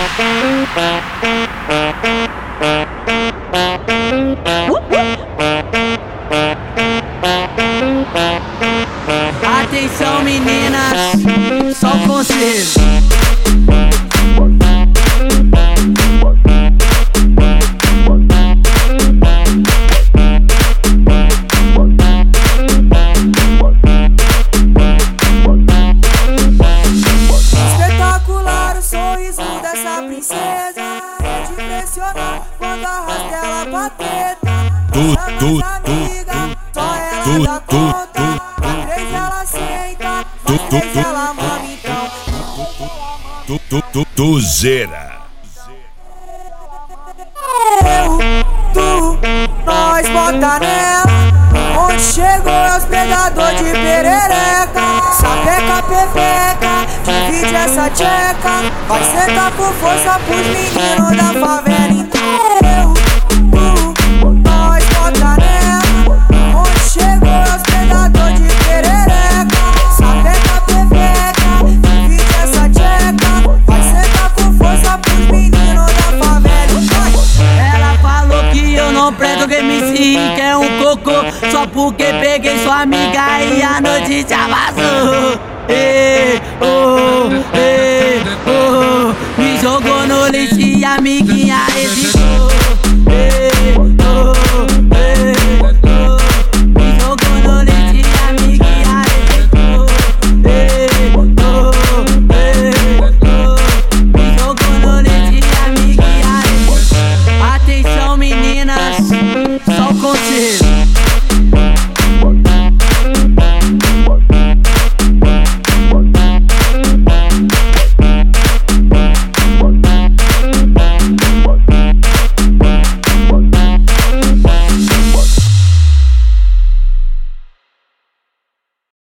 Atenção meninas, só o conselho. Espetacular o sorriso dessa princesa, é de impressionar quando arrasta ela pra treta. Só ela dá conta, pra três ela senta, pra três ela mama então. Tuzeira. Eu, tu, nós bota nela. Onde chegou é os predador de perereca. Sapeca, pepeca, divide essa tcheca. Vai sentar por força pros meninos da favela inteira. Eu, tu, nós bota nela. Onde chegou é os predador de perereca. Sapeca, pepeca, divide essa tcheca. Vai sentar por força pros meninos da favela inteira. Ela falou que eu não presto, que MC que é um cocô, só porque peguei sua amiga e a notícia vazou. Me jogou no lixo e a amiguinha hesitou.